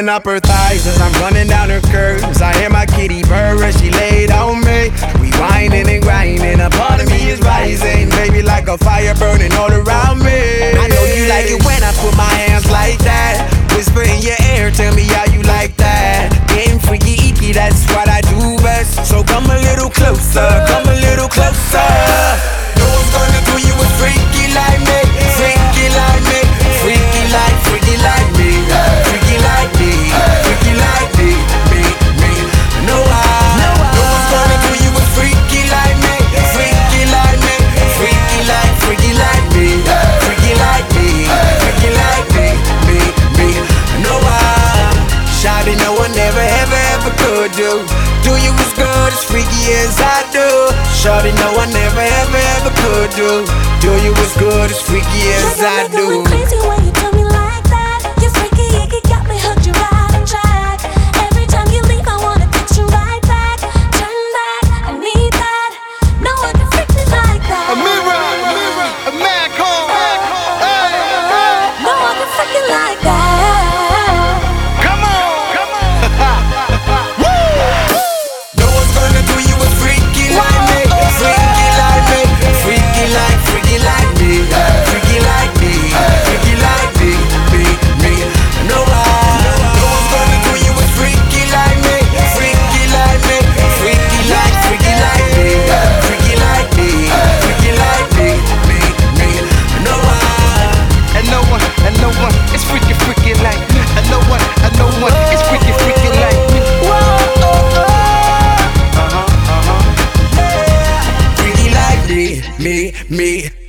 open up her thighs as I'm running down her curves. I hear my kitty purr as she laid on me. We whining and grinding, a part of me is rising, baby, like a fire burning all around me. I know you like it when I put my hands like that. Whisper in your ear, tell me how you like that. Getting freaky, icky, that's what I do best. So come a little closer, come a little closer. No one's gonna do you a freaky like me, freaky like me, freaky like me, freaky like me, freaky like me, me. No one's gonna do you a freaky like me, freaky like me, freaky like me, freaky like me, freaky like me, me. No shawty, no one ever could do you as good as freaky as I do. Shawty, no one ever could do you as good as freaky as I do. Crazy when you tell me like that. You're freaky, you got me hooked, you right on track. Every time you leave, I wanna text you right back. Turn back, I need that. No one can freak me like that. A mirror, a man called. No one can freak me like that. Come on. No one's gonna do you a freaky like me, freaky like me, freaky like me, freaky like me, freaky like me. No one's gonna do you a freaky like me, freaky like me, freaky like me, freaky like me, freaky like me. No one is freaky like me. And no one is freaky like me. Freaky like me.